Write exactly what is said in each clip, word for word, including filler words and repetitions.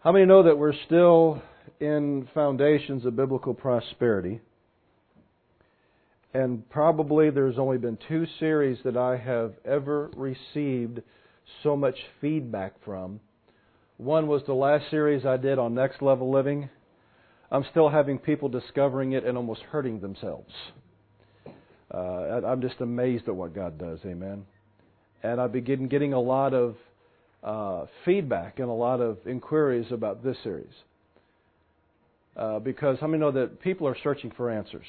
How many know that we're still in Foundations of Biblical Prosperity? And probably there's only been two series that I have ever received so much feedback from. One was the last series I did on Next Level Living. I'm still having people discovering it and almost hurting themselves. Uh, I'm just amazed at what God does, amen. And I've been getting a lot of uh, feedback and a lot of inquiries about this series. Uh, because how many know that people are searching for answers?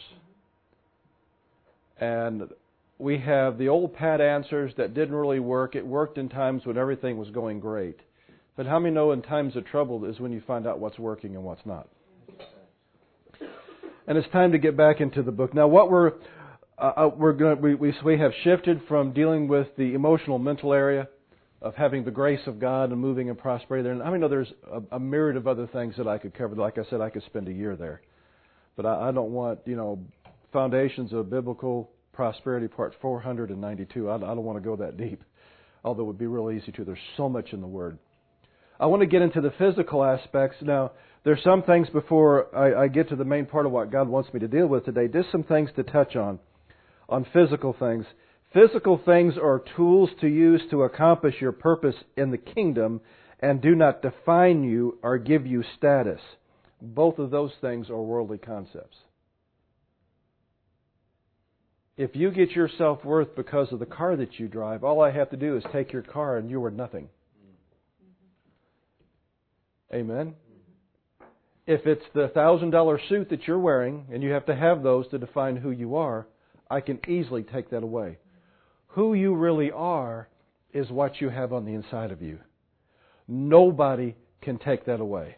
And we have the old pat answers that didn't really work. It worked in times when everything was going great. But how many know in times of trouble is when you find out what's working and what's not? And it's time to get back into the book. Now, what we're uh, we're going we, we we have shifted from dealing with the emotional, mental area of having the grace of God and moving in prosperity there. And I mean, know there's a, a myriad of other things that I could cover. Like I said, I could spend a year there, but I, I don't want you know Foundations of Biblical Prosperity, Part four hundred ninety-two. I, I don't want to go that deep, although it would be real easy to. There's so much in the Word. I want to get into the physical aspects now. There's some things before I, I get to the main part of what God wants me to deal with today. Just some things to touch on, on physical things. Physical things are tools to use to accomplish your purpose in the kingdom and do not define you or give you status. Both of those things are worldly concepts. If you get your self-worth because of the car that you drive, all I have to do is take your car and you are nothing. Amen? If it's the one thousand dollars suit that you're wearing, and you have to have those to define who you are, I can easily take that away. Who you really are is what you have on the inside of you. Nobody can take that away.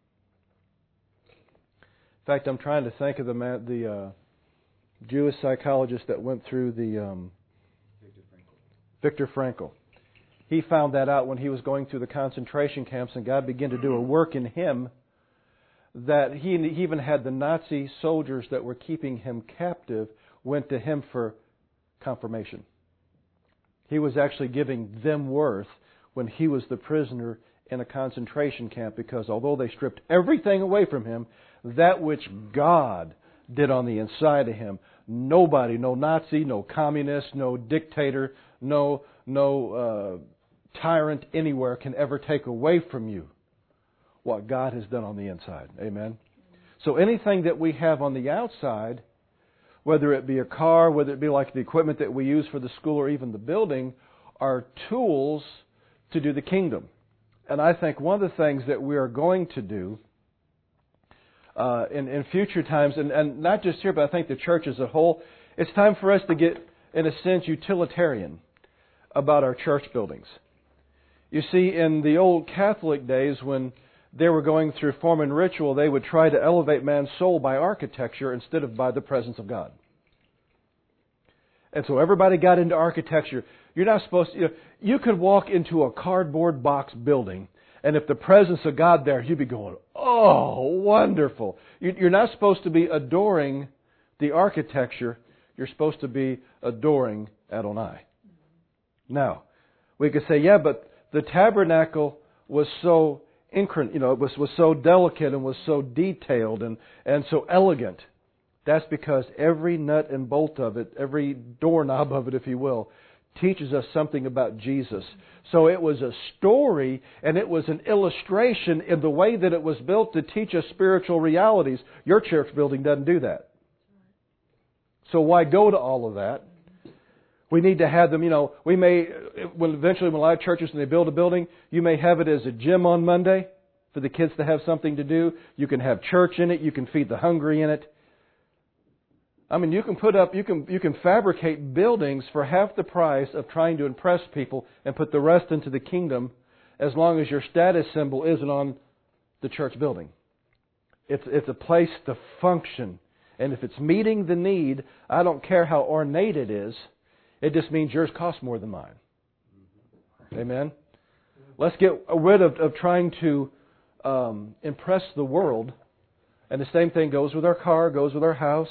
In fact, I'm trying to think of the man, the uh, Jewish psychologist that went through the um, Viktor Frankl. Viktor Frankl. He found that out when he was going through the concentration camps, and God began to do a work in him that he, he even had the Nazi soldiers that were keeping him captive went to him for confirmation. He was actually giving them worth when he was the prisoner in a concentration camp, because although they stripped everything away from him, that which God did on the inside of him, nobody, no Nazi, no communist, no dictator, no no uh, tyrant anywhere can ever take away from you what God has done on the inside. Amen? So anything that we have on the outside, whether it be a car, whether it be like the equipment that we use for the school or even the building, are tools to do the kingdom. And I think one of the things that we are going to do uh, in, in future times, and, and not just here, but I think the church as a whole, it's time for us to get, in a sense, utilitarian about our church buildings. You see, in the old Catholic days, when they were going through form and ritual, they would try to elevate man's soul by architecture instead of by the presence of God. And so everybody got into architecture. You're not supposed to, you know, you could walk into a cardboard box building, and if the presence of God there, you'd be going, oh, wonderful. You're not supposed to be adoring the architecture. You're supposed to be adoring Adonai. Now, we could say, yeah, but the tabernacle was so increment, you know, it was, was so delicate and was so detailed and, and so elegant. That's because every nut and bolt of it, every doorknob of it, if you will, teaches us something about Jesus. So it was a story and it was an illustration in the way that it was built to teach us spiritual realities. Your church building doesn't do that. So why go to all of that? We need to have them, you know, we may, when eventually when a lot of churches, when they build a building, you may have it as a gym on Monday for the kids to have something to do. You can have church in it. You can feed the hungry in it. I mean, you can put up, you can you can fabricate buildings for half the price of trying to impress people and put the rest into the kingdom, as long as your status symbol isn't on the church building. It's it's a place to function. And if it's meeting the need, I don't care how ornate it is. It just means yours costs more than mine. Amen? Let's get rid of, of trying to um, impress the world. And the same thing goes with our car, goes with our house.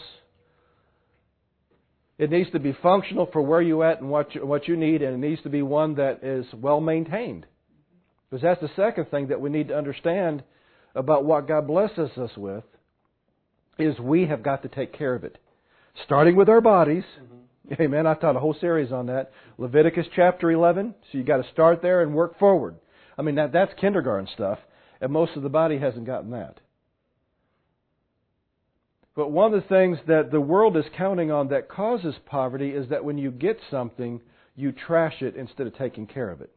It needs to be functional for where you're at and what you, what you need, and it needs to be one that is well maintained. Because that's the second thing that we need to understand about what God blesses us with is we have got to take care of it. Starting with our bodies. Mm-hmm. Amen. I taught a whole series on that. Leviticus chapter eleven. So you got to start there and work forward. I mean, that that's kindergarten stuff. And most of the body hasn't gotten that. But one of the things that the world is counting on that causes poverty is that when you get something, you trash it instead of taking care of it.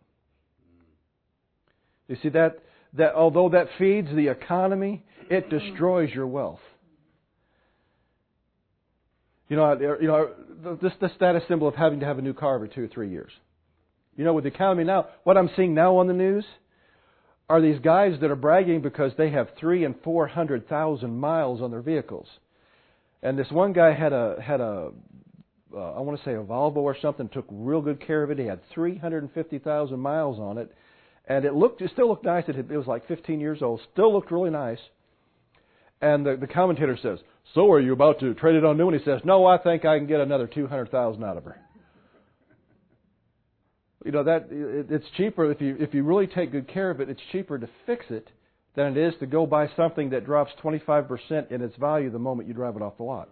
You see that that although that feeds the economy, it destroys your wealth. You know, you know, this the status symbol of having to have a new car every two or three years. You know, with the economy now, what I'm seeing now on the news are these guys that are bragging because they have three and four hundred thousand miles on their vehicles. And this one guy had a had a uh, I want to say a Volvo or something. Took real good care of it. He had three hundred fifty thousand miles on it, and it looked it still looked nice. It, had, it was like fifteen years old. Still looked really nice. And the, the commentator says, "So are you about to trade it on new?" And he says, "No, I think I can get another two hundred thousand out of her." You know that it, it's cheaper if you if you really take good care of it. It's cheaper to fix it than it is to go buy something that drops twenty-five percent in its value the moment you drive it off the lot.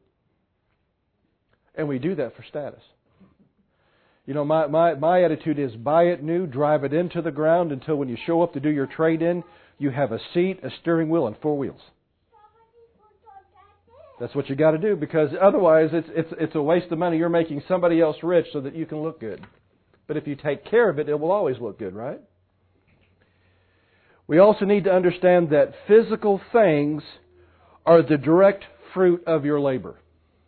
And we do that for status. You know, my, my, my attitude is buy it new, drive it into the ground until when you show up to do your trade-in, you have a seat, a steering wheel, and four wheels. That's what you got to do, because otherwise it's, it's, it's a waste of money. You're making somebody else rich so that you can look good. But if you take care of it, it will always look good, right? We also need to understand that physical things are the direct fruit of your labor.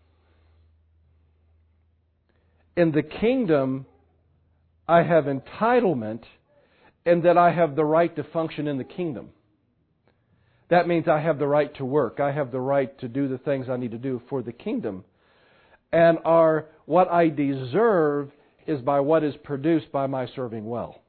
In the kingdom, I have entitlement in that I have the right to function in the kingdom. That means I have the right to work. I have the right to do the things I need to do for the kingdom. And our, what I deserve is by what is produced by my serving well.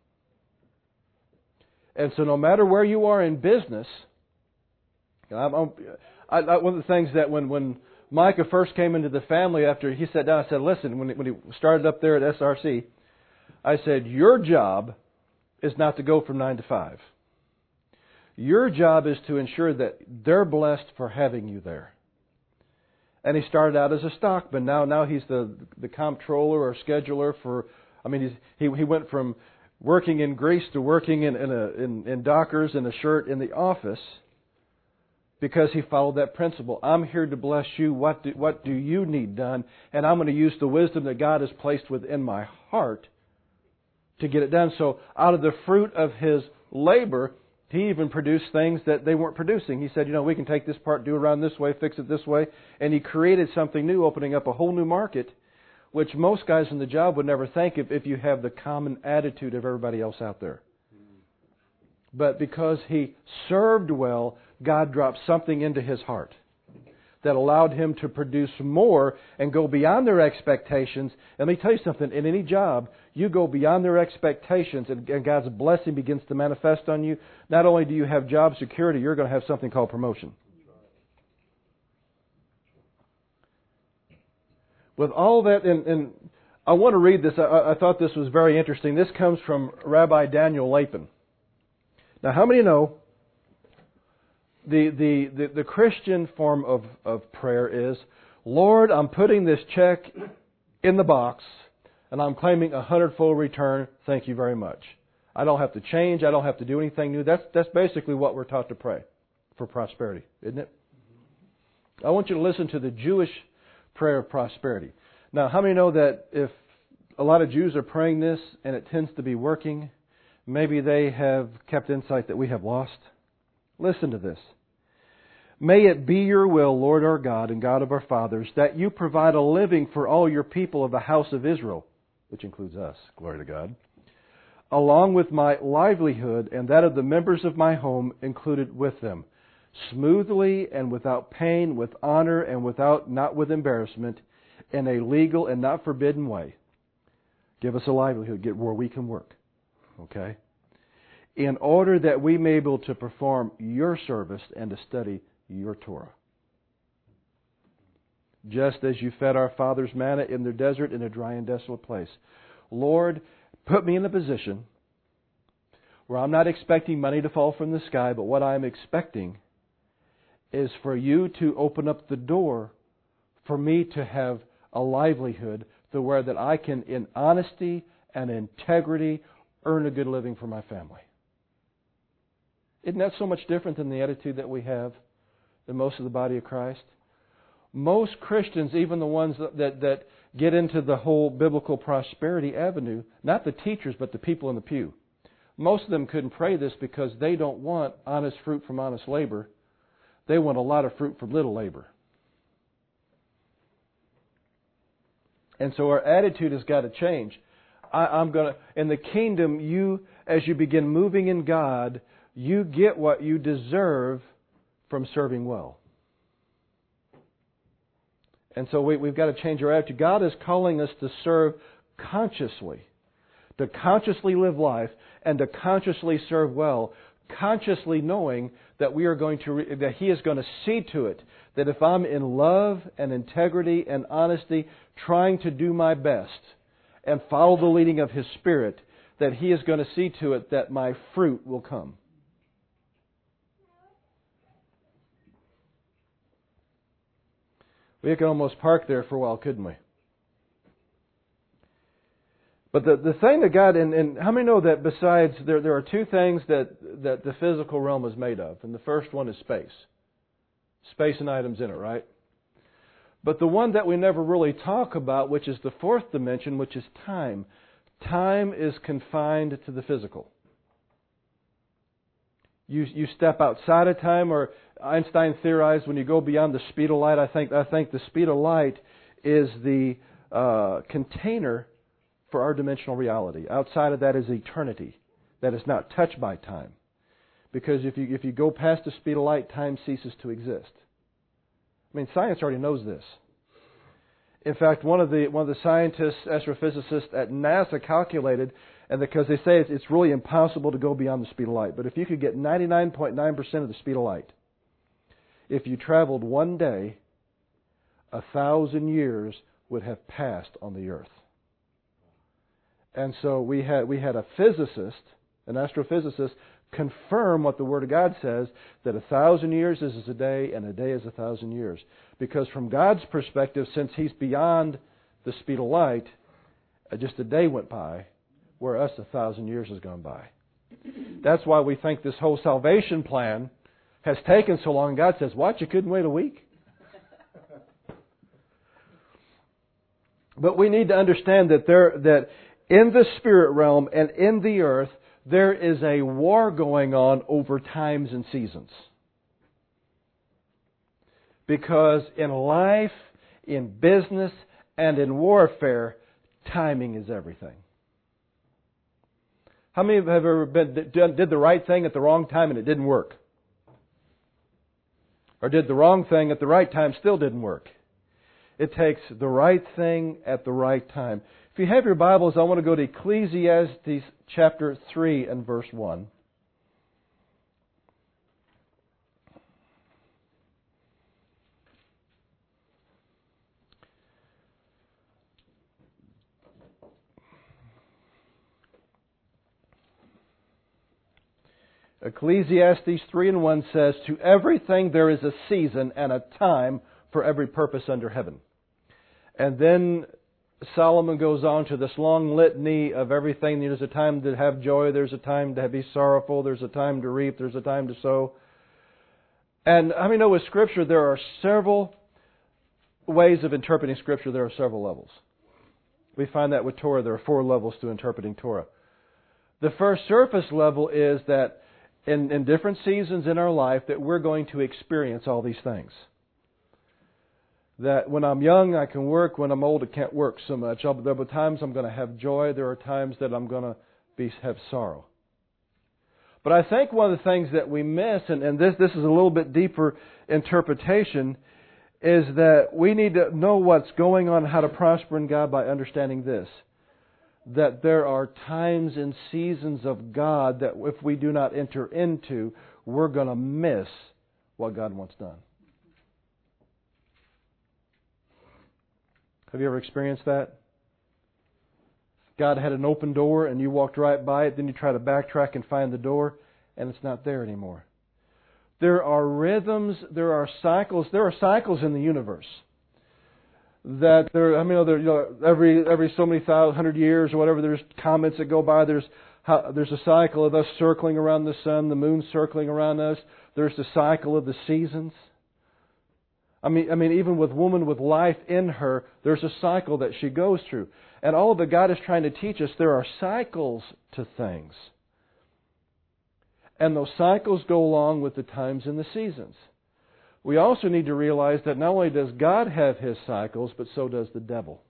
And so no matter where you are in business, I'm, I'm, I, I, one of the things that when, when Micah first came into the family after he sat down, I said, listen, when he, when he started up there at S R C, I said, your job is not to go from nine to five. Your job is to ensure that they're blessed for having you there. And he started out as a stockman. Now, now he's the the comptroller or scheduler for. I mean, he's, he he went from working in Greece to working in in, a, in in Dockers in a shirt in the office because he followed that principle. I'm here to bless you. What do, what do you need done? And I'm going to use the wisdom that God has placed within my heart to get it done. So, out of the fruit of his labor, he even produced things that they weren't producing. He said, you know, we can take this part, do it around this way, fix it this way. And he created something new, opening up a whole new market, which most guys in the job would never think of if you have the common attitude of everybody else out there. But because he served well, God dropped something into his heart that allowed him to produce more and go beyond their expectations. And let me tell you something, in any job, you go beyond their expectations and, and God's blessing begins to manifest on you. Not only do you have job security, you're going to have something called promotion. With all that, and, and I want to read this. I, I thought this was very interesting. This comes from Rabbi Daniel Lapin. Now, how many know The, the, the, the Christian form of, of prayer is, Lord, I'm putting this check in the box and I'm claiming a hundredfold return. Thank you very much. I don't have to change. I don't have to do anything new. That's, that's basically what we're taught to pray for prosperity, isn't it? I want you to listen to the Jewish prayer of prosperity. Now, how many know that if a lot of Jews are praying this and it tends to be working, maybe they have kept insight that we have lost? Listen to this. May it be your will, Lord our God and God of our fathers, that you provide a living for all your people of the house of Israel, which includes us, glory to God, along with my livelihood and that of the members of my home included with them, smoothly and without pain, with honor and without, not with embarrassment, in a legal and not forbidden way. Give us a livelihood, get where we can work. Okay? In order that we may be able to perform your service and to study your Torah. Just as you fed our fathers manna in the desert in a dry and desolate place. Lord, put me in a position where I'm not expecting money to fall from the sky, but what I'm expecting is for you to open up the door for me to have a livelihood to where that I can, in honesty and integrity, earn a good living for my family. Isn't that so much different than the attitude that we have in most of the body of Christ? Most Christians, even the ones that, that, that get into the whole biblical prosperity avenue, not the teachers, but the people in the pew, most of them couldn't pray this because they don't want honest fruit from honest labor. They want a lot of fruit from little labor. And so our attitude has got to change. I, I'm going to, in the kingdom, you, as you begin moving in God, you get what you deserve from serving well. And so we, we've got to change our attitude. God is calling us to serve consciously, to consciously live life and to consciously serve well, consciously knowing that we are going to, re- that He is going to see to it that if I'm in love and integrity and honesty, trying to do my best and follow the leading of His Spirit, that He is going to see to it that my fruit will come. We could almost park there for a while, couldn't we? But the, the thing that God, and, and how many know that besides, there, there are two things that, that the physical realm is made of. And the first one is space. Space and items in it, right? But the one that we never really talk about, which is the fourth dimension, which is time. Time is confined to the physical. You you step outside of time, or Einstein theorized when you go beyond the speed of light, I think I think the speed of light is the uh, container for our dimensional reality. Outside of that is eternity that is not touched by time. Because if you if you go past the speed of light, time ceases to exist. I mean, science already knows this. In fact, one of the one of the scientists, astrophysicists at NASA calculated, and because they say it's, it's really impossible to go beyond the speed of light. But if you could get ninety-nine point nine percent of the speed of light, if you traveled one day, a thousand years would have passed on the earth. And so we had we had a physicist, an astrophysicist, confirm what the Word of God says, that a thousand years is a day and a day is a thousand years. Because from God's perspective, since He's beyond the speed of light, just a day went by, where us a thousand years has gone by. That's why we think this whole salvation plan has taken so long. God says, what, you couldn't wait a week? But we need to understand that there that in the spirit realm and in the earth, there is a war going on over times and seasons. Because in life, in business, and in warfare, timing is everything. How many have ever been, did the right thing at the wrong time and it didn't work? Or did the wrong thing at the right time, still didn't work? It takes the right thing at the right time. If you have your Bibles, I want to go to Ecclesiastes chapter three and verse one. Ecclesiastes three and one says, to everything there is a season and a time for every purpose under heaven. And then Solomon goes on to this long litany of everything. There's a time to have joy, there's a time to be sorrowful, there's a time to reap, there's a time to sow. And I mean, know with Scripture there are several ways of interpreting Scripture. There are several levels. We find that with Torah, there are four levels to interpreting Torah. The first surface level is that in, in different seasons in our life that we're going to experience all these things. That when I'm young, I can work. When I'm old, I can't work so much. There will be times I'm going to have joy. There are times that I'm going to be, have sorrow. But I think one of the things that we miss, and, and this, this is a little bit deeper interpretation, is that we need to know what's going on, how to prosper in God by understanding this. That there are times and seasons of God that if we do not enter into, we're going to miss what God wants done. Have you ever experienced that? God had an open door and you walked right by it, then you try to backtrack and find the door, and it's not there anymore. There are rhythms, there are cycles, there are cycles in the universe. That there, I mean, there, you know, every every so many thousand, hundred years or whatever, there's comets that go by. There's there's a cycle of us circling around the sun, the moon circling around us. There's the cycle of the seasons. I mean, I mean, even with woman with life in her, there's a cycle that she goes through. And all that God is trying to teach us, there are cycles to things. And those cycles go along with the times and the seasons. We also need to realize that not only does God have His cycles, but so does the devil.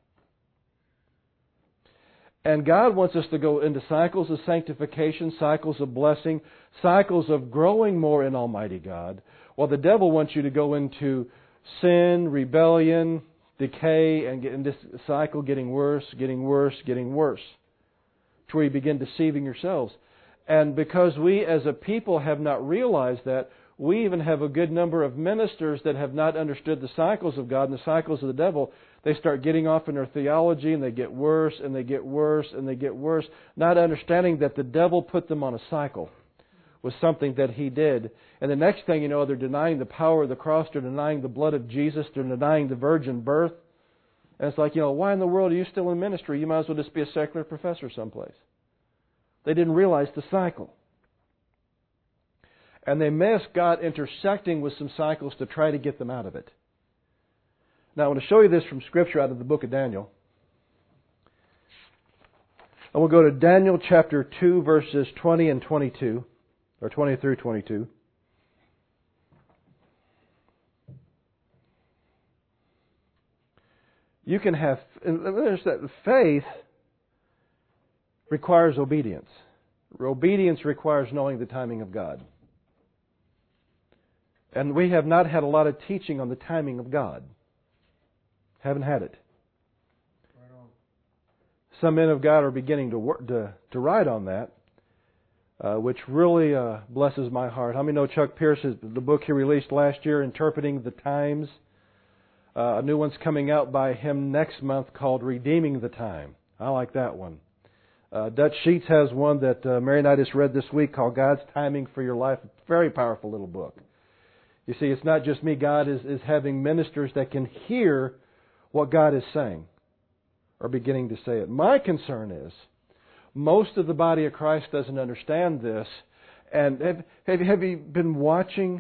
And God wants us to go into cycles of sanctification, cycles of blessing, cycles of growing more in Almighty God, while the devil wants you to go into sin, rebellion, decay, and get in this cycle getting worse, getting worse, getting worse, to where you begin deceiving yourselves. And because we as a people have not realized that, we even have a good number of ministers that have not understood the cycles of God and the cycles of the devil. They start getting off in their theology and they get worse and they get worse and they get worse, not understanding that the devil put them on a cycle with something that he did. And the next thing you know, they're denying the power of the cross, they're denying the blood of Jesus, they're denying the virgin birth. And it's like, you know, why in the world are you still in ministry? You might as well just be a secular professor someplace. They didn't realize the cycle. And they missed God intersecting with some cycles to try to get them out of it. Now I want to show you this from Scripture out of the book of Daniel. And we'll go to Daniel chapter two, verses twenty and twenty-two, or twenty through twenty-two. You can have, there's that faith requires obedience. Obedience requires knowing the timing of God. And we have not had a lot of teaching on the timing of God. Haven't had it. Right on. Some men of God are beginning to work, to, to write on that, uh, which really uh, blesses my heart. How many know Chuck Pierce, is the book he released last year, Interpreting the Times? Uh, a new one's coming out by him next month called Redeeming the Time. I like that one. Uh, Dutch Sheets has one that uh, Mary and I just read this week called God's Timing for Your Life. Very powerful little book. You see, it's not just me. God is, is having ministers that can hear what God is saying or beginning to say it. My concern is most of the body of Christ doesn't understand this. And have, have, have you been watching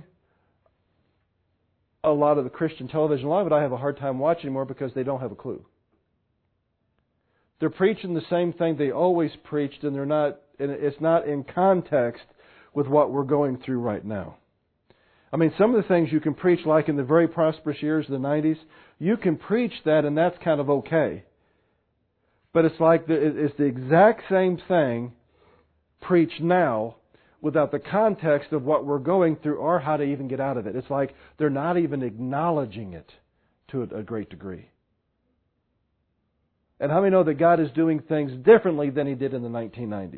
a lot of the Christian television? A lot of it I have a hard time watching anymore because they don't have a clue. They're preaching the same thing they always preached, and they're not. And it's not in context with what we're going through right now. I mean, some of the things you can preach, like in the very prosperous years of the nineties, you can preach that, and that's kind of okay. But it's like the, it's the exact same thing preached now without the context of what we're going through or how to even get out of it. It's like they're not even acknowledging it to a great degree. And how many know that God is doing things differently than He did in the nineteen nineties?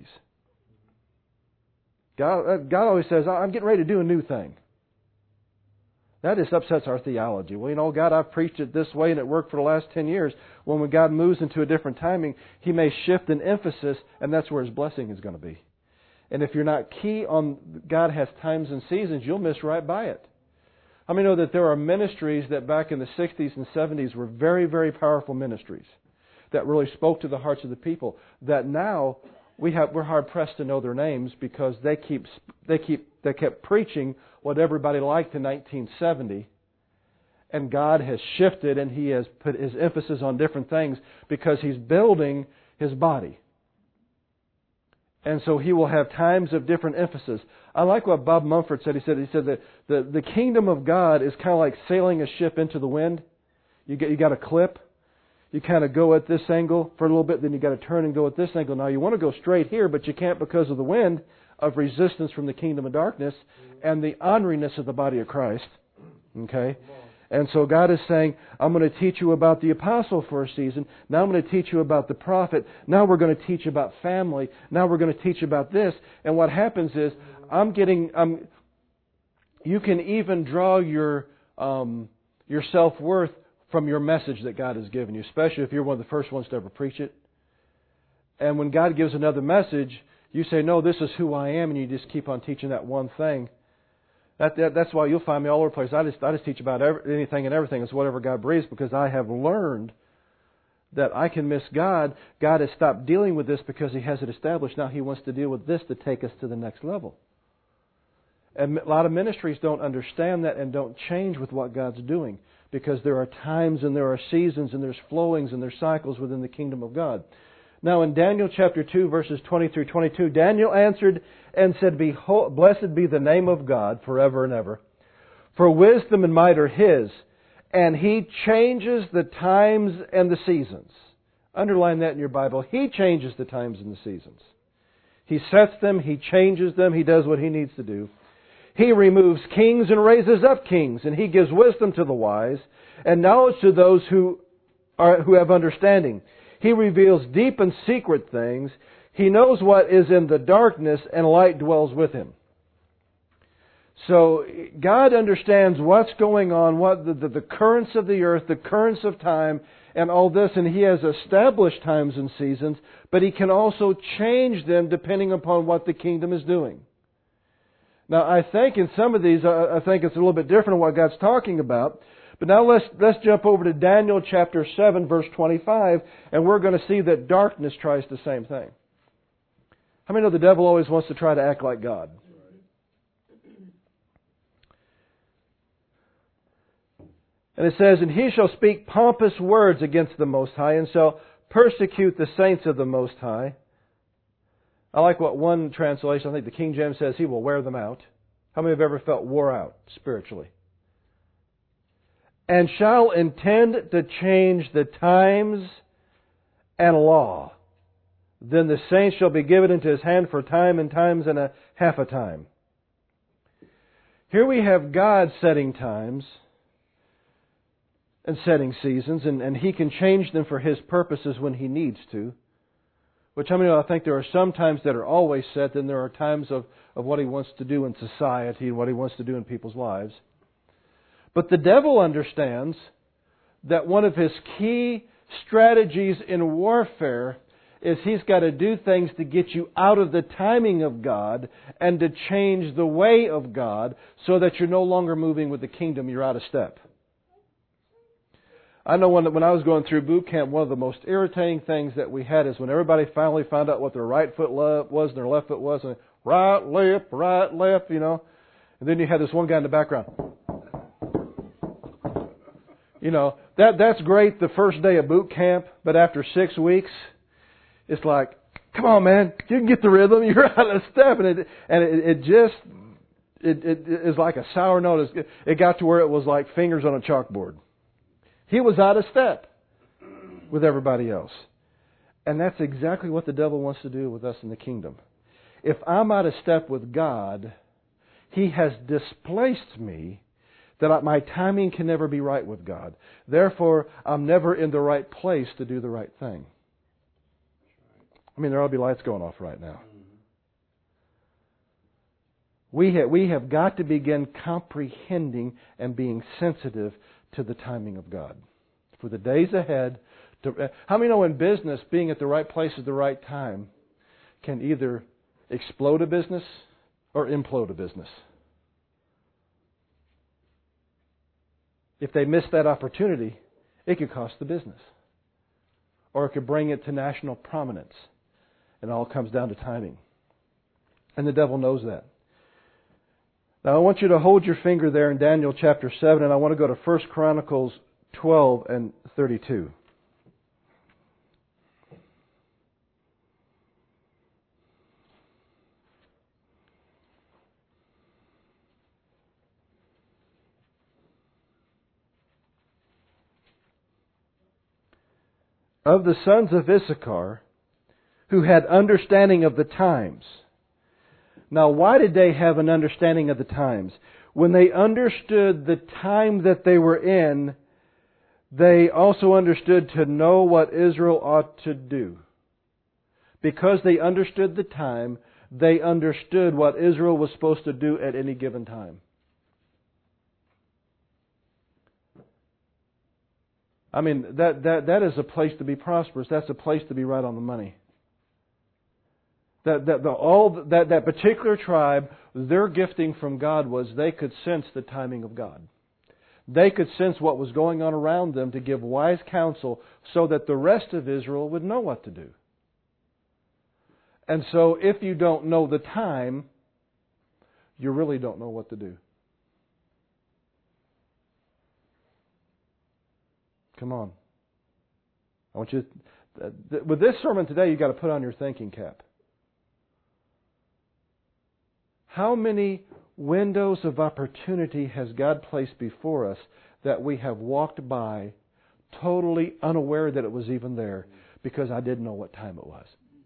God, God always says, I'm getting ready to do a new thing. That just upsets our theology. Well, you know, God, I've preached it this way and it worked for the last ten years. Well, when God moves into a different timing, He may shift an emphasis, and that's where His blessing is going to be. And if you're not key on God has times and seasons, you'll miss right by it. How many know that there are ministries that back in the sixties and seventies were very, very powerful ministries that really spoke to the hearts of the people, that now we have, we're hard-pressed to know their names because they keep they keep they kept preaching what everybody liked in nineteen seventy, and God has shifted and He has put His emphasis on different things because He's building His body. And so He will have times of different emphasis. I like what Bob Mumford said. He said he said that the, the kingdom of God is kind of like sailing a ship into the wind. You get you got a clip. You kind of go at this angle for a little bit, then you got to turn and go at this angle. Now you want to go straight here, but you can't because of the wind of resistance from the kingdom of darkness and the honoriness of the body of Christ. Okay? And so God is saying, I'm going to teach you about the apostle for a season. Now I'm going to teach you about the prophet. Now we're going to teach about family. Now we're going to teach about this. And what happens is, I'm getting, um, you can even draw your um, your self-worth from your message that God has given you, especially if you're one of the first ones to ever preach it. And when God gives another message, you say, no, this is who I am, and you just keep on teaching that one thing. That, that, that's why you'll find me all over the place. I just, I just teach about every, anything and everything. It's whatever God breathes, because I have learned that I can miss God. God has stopped dealing with this because He has it established. Now He wants to deal with this to take us to the next level. And a lot of ministries don't understand that and don't change with what God's doing, because there are times and there are seasons and there's flowings and there's cycles within the kingdom of God. Now in Daniel chapter two, verses twenty through twenty-two, Daniel answered and said, Behold, blessed be the name of God forever and ever. For wisdom and might are His, and He changes the times and the seasons. Underline that in your Bible. He changes the times and the seasons. He sets them, He changes them, He does what He needs to do. He removes kings and raises up kings, and He gives wisdom to the wise and knowledge to those who are who have understanding. He reveals deep and secret things. He knows what is in the darkness, and light dwells with Him. So God understands what's going on, what the, the, the currents of the earth, the currents of time, and all this, and He has established times and seasons, but He can also change them depending upon what the kingdom is doing. Now, I think in some of these, I think it's a little bit different than what God's talking about. But now let's let's jump over to Daniel chapter seven, verse twenty-five, and we're going to see that darkness tries the same thing. How many know the devil always wants to try to act like God? And it says, And he shall speak pompous words against the Most High, and shall persecute the saints of the Most High. I like what one translation, I think the King James says, he will wear them out. How many have ever felt wore out spiritually? And shall intend to change the times and law. Then the saints shall be given into his hand for time and times and a half a time. Here we have God setting times and setting seasons, and, and He can change them for His purposes when He needs to. Which, I mean, I think there are some times that are always set, and there are times of, of what He wants to do in society and what He wants to do in people's lives. But the devil understands that one of his key strategies in warfare is he's got to do things to get you out of the timing of God and to change the way of God so that you're no longer moving with the kingdom, you're out of step. I know when, when I was going through boot camp, one of the most irritating things that we had is when everybody finally found out what their right foot was and their left foot was, and right, left, right, left, you know. And then you had this one guy in the background. You know, that that's great the first day of boot camp, but after six weeks, it's like, come on, man, you can get the rhythm. You're out of step, and it and it, it just it, it is like a sour note. It got to where it was like fingers on a chalkboard. He was out of step with everybody else, and that's exactly what the devil wants to do with us in the kingdom. If I'm out of step with God, He has displaced me. That my timing can never be right with God. Therefore, I'm never in the right place to do the right thing. I mean, there ought to be lights going off right now. We have, we have got to begin comprehending and being sensitive to the timing of God. For the days ahead, to, how many know in business, being at the right place at the right time can either explode a business or implode a business? If they miss that opportunity, it could cost the business. Or it could bring it to national prominence. It all comes down to timing. And the devil knows that. Now I want you to hold your finger there in Daniel chapter seven, and I want to go to First Chronicles twelve and thirty-two. Of the sons of Issachar, who had understanding of the times. Now, why did they have an understanding of the times? When they understood the time that they were in, they also understood to know what Israel ought to do. Because they understood the time, they understood what Israel was supposed to do at any given time. I mean, that, that, that is a place to be prosperous. That's a place to be right on the money. That that the, all that that particular tribe, their gifting from God was they could sense the timing of God. They could sense what was going on around them to give wise counsel so that the rest of Israel would know what to do. And so if you don't know the time, you really don't know what to do. Come on. I want you to, with this sermon today, you've got to put on your thinking cap. How many windows of opportunity has God placed before us that we have walked by totally unaware that it was even there because I didn't know what time it was?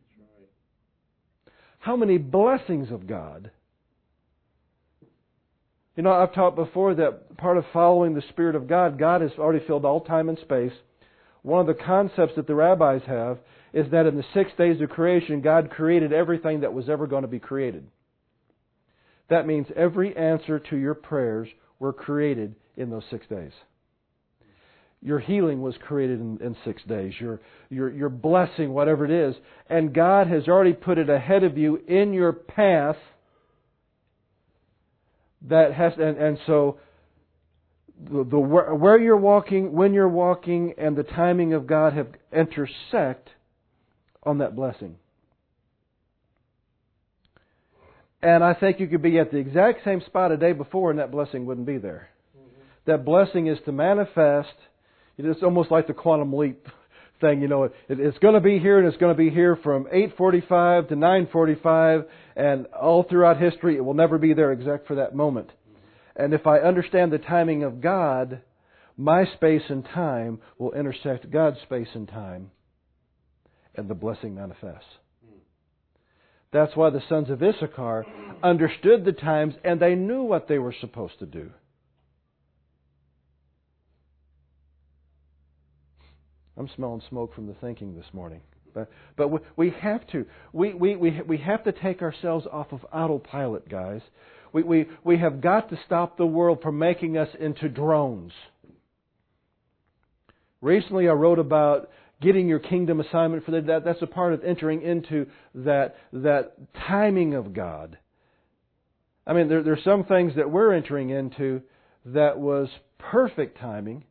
How many blessings of God? You know, I've taught before that part of following the Spirit of God, God has already filled all time and space. One of the concepts that the rabbis have is that in the six days of creation, God created everything that was ever going to be created. That means every answer to your prayers were created in those six days. Your healing was created in, in six days. Your, your, your blessing, whatever it is. And God has already put it ahead of you in your path. That has, and, and so the, the where you're walking, when you're walking, and the timing of God have intersect on that blessing. And I think you could be at the exact same spot a day before and that blessing wouldn't be there. Mm-hmm. That blessing is to manifest. It's almost like the quantum leap thing. You know, it, it's going to be here and it's going to be here from eight forty-five to nine forty-five, and all throughout history it will never be there exact for that moment. Mm-hmm. And if I understand the timing of God, my space and time will intersect God's space and time, and the blessing manifests. That's why the sons of Issachar understood the times and they knew what they were supposed to do. I'm smelling smoke from the thinking this morning. But but we, we have to. We, we, we, we have to take ourselves off of autopilot, guys. We, we, we have got to stop the world from making us into drones. Recently I wrote about getting your kingdom assignment for the, that. That's a part of entering into that that timing of God. I mean, there there's some things that we're entering into that was perfect timing.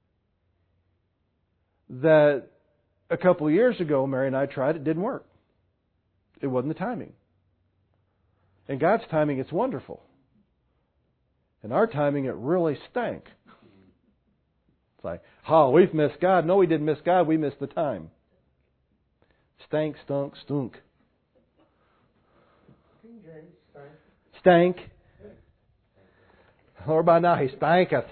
That a couple of years ago, Mary and I tried, it didn't work. It wasn't the timing. In God's timing, it's wonderful. In our timing, it really stank. It's like, oh, we've missed God. No, we didn't miss God. We missed the time. Stank, stunk, stunk. Stank. Or by now he spanketh.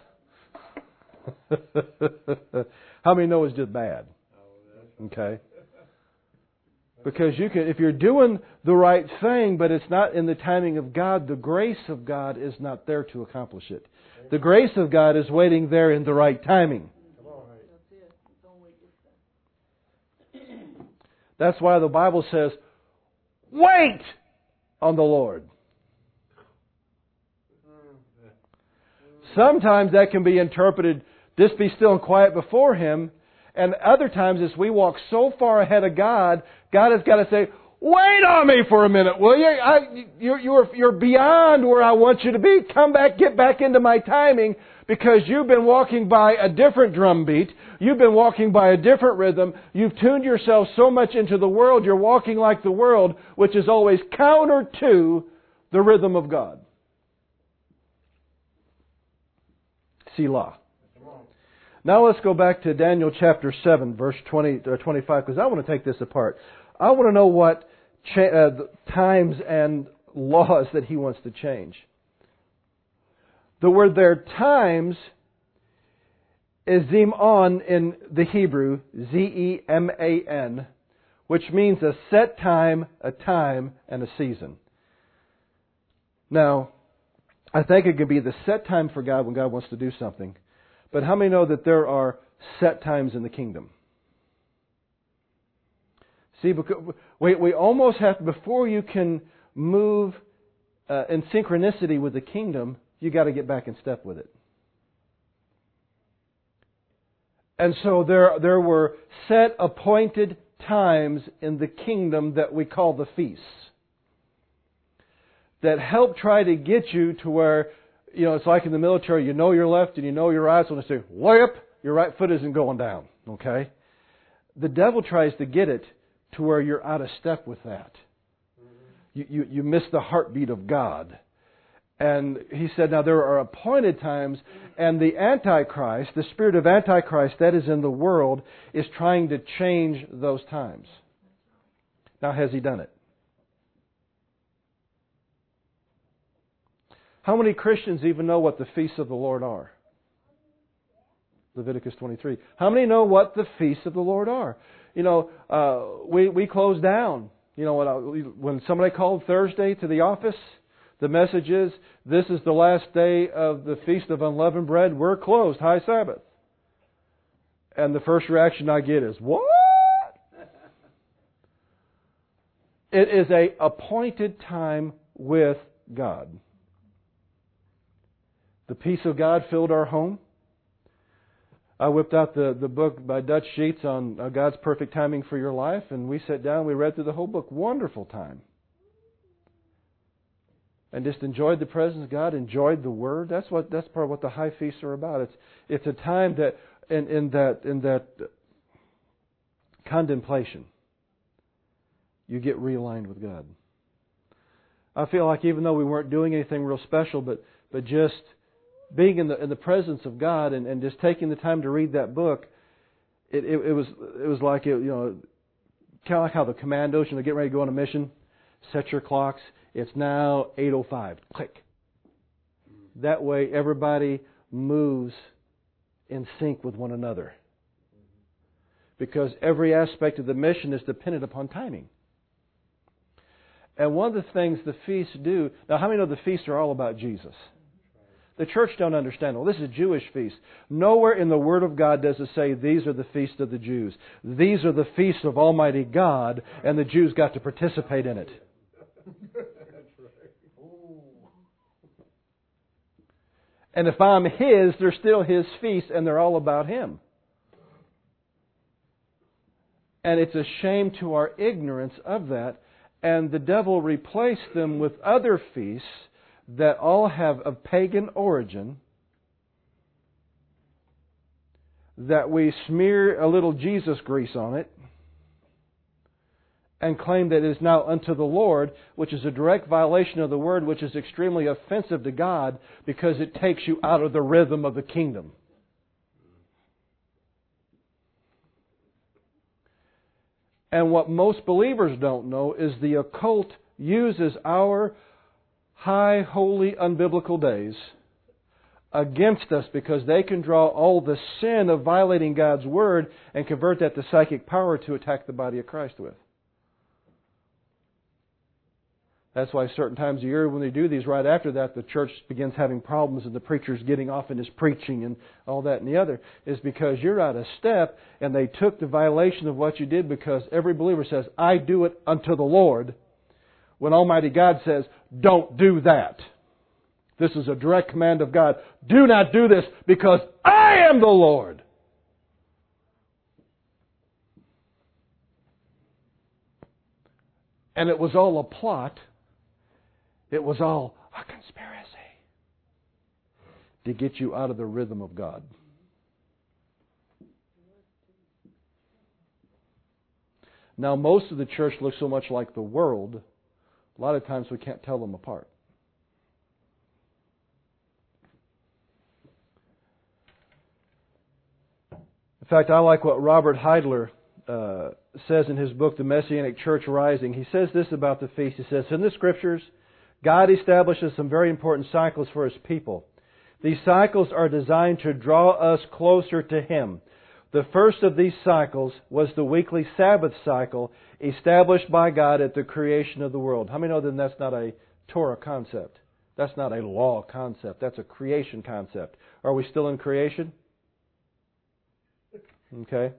How many know it's just bad? Okay. Because you can, if you're doing the right thing, but it's not in the timing of God, the grace of God is not there to accomplish it. The grace of God is waiting there in the right timing. That's why the Bible says, wait on the Lord. Sometimes that can be interpreted, just be still and quiet before Him. And other times as we walk so far ahead of God, God has got to say, wait on me for a minute, will you? I, you're, you're, you're beyond where I want you to be. Come back, get back into my timing, because you've been walking by a different drum beat. You've been walking by a different rhythm. You've tuned yourself so much into the world, you're walking like the world, which is always counter to the rhythm of God. Selah. Now let's go back to Daniel chapter seven, verse twenty or twenty-five, because I want to take this apart. I want to know what cha- uh, times and laws that he wants to change. The word there, times, is zeman in the Hebrew, Z E M A N, which means a set time, a time, and a season. Now, I think it can be the set time for God when God wants to do something. But how many know that there are set times in the kingdom? See, because we, we almost have, before you can move uh, in synchronicity with the kingdom, you got to get back in step with it. And so there, there were set appointed times in the kingdom that we call the feasts. that help try to get you to where, you know, it's like in the military, you know your left and you know your right, so when they say, layup, your right foot isn't going down, okay? The devil tries to get it to where you're out of step with that. You, you, you miss the heartbeat of God. And he said, now there are appointed times, and the Antichrist, the spirit of Antichrist that is in the world, is trying to change those times. Now, has he done it? How many Christians even know what the feasts of the Lord are? Leviticus twenty-three. How many know what the feasts of the Lord are? You know, uh, we we closed down. You know, when, I, when somebody called Thursday to the office, the message is, this is the last day of the Feast of Unleavened Bread. We're closed. High Sabbath. And the first reaction I get is, what? It is a appointed time with God. The peace of God filled our home. I whipped out the, the book by Dutch Sheets on uh, God's perfect timing for your life, and we sat down, we read through the whole book. Wonderful time. And just enjoyed the presence of God, enjoyed the Word. That's what that's part of what the high feasts are about. It's it's a time that in, in that in that contemplation, you get realigned with God. I feel like even though we weren't doing anything real special, but but just being in the in the presence of God and, and just taking the time to read that book, it, it, it was it was like it, you know, kind of like how the commandos, you know, get ready to go on a mission, set your clocks. It's now eight oh five. Click. That way everybody moves in sync with one another. Because every aspect of the mission is dependent upon timing. And one of the things the feasts do... Now, how many know the feasts are all about Jesus? The church don't understand. Well, this is a Jewish feast. Nowhere in the Word of God does it say these are the feasts of the Jews. These are the feasts of Almighty God, and the Jews got to participate in it. And if I'm His, they're still His feasts, and they're all about Him. And it's a shame to our ignorance of that. And the devil replaced them with other feasts that all have a pagan origin, that we smear a little Jesus grease on it and claim that it is now unto the Lord, which is a direct violation of the Word, which is extremely offensive to God because it takes you out of the rhythm of the kingdom. And what most believers don't know is the occult uses our high, holy, unbiblical days against us because they can draw all the sin of violating God's Word and convert that to psychic power to attack the body of Christ with. That's why certain times of year when they do these, right after that, the church begins having problems and the preacher's getting off in his preaching and all that and the other, is because you're out of step and they took the violation of what you did because every believer says, I do it unto the Lord, when Almighty God says, don't do that. This is a direct command of God. Do not do this because I am the Lord. And it was all a plot. It was all a conspiracy to get you out of the rhythm of God. Now, most of the church looks so much like the world, a lot of times we can't tell them apart. In fact, I like what Robert Heidler uh, says in his book, The Messianic Church Rising. He says this about the feast. He says, in the Scriptures, God establishes some very important cycles for His people. These cycles are designed to draw us closer to Him. The first of these cycles was the weekly Sabbath cycle established by God at the creation of the world. How many know that that's not a Torah concept? That's not a law concept. That's a creation concept. Are we still in creation? Okay.